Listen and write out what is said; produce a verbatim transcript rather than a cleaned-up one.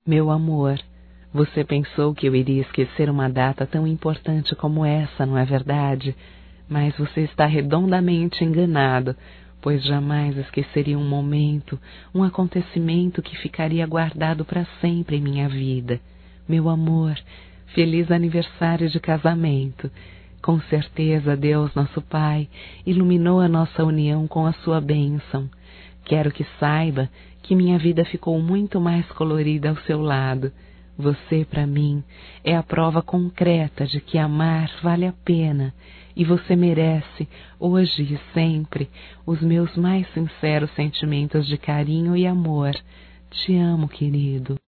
Meu amor, você pensou que eu iria esquecer uma data tão importante como essa, não é verdade? Mas você está redondamente enganado, pois jamais esqueceria um momento, um acontecimento que ficaria guardado para sempre em minha vida. Meu amor, feliz aniversário de casamento. Com certeza Deus, nosso Pai, iluminou a nossa união com a sua bênção. Quero que saiba que minha vida ficou muito mais colorida ao seu lado. Você, para mim, é a prova concreta de que amar vale a pena, e você merece, hoje e sempre, os meus mais sinceros sentimentos de carinho e amor. Te amo, querido.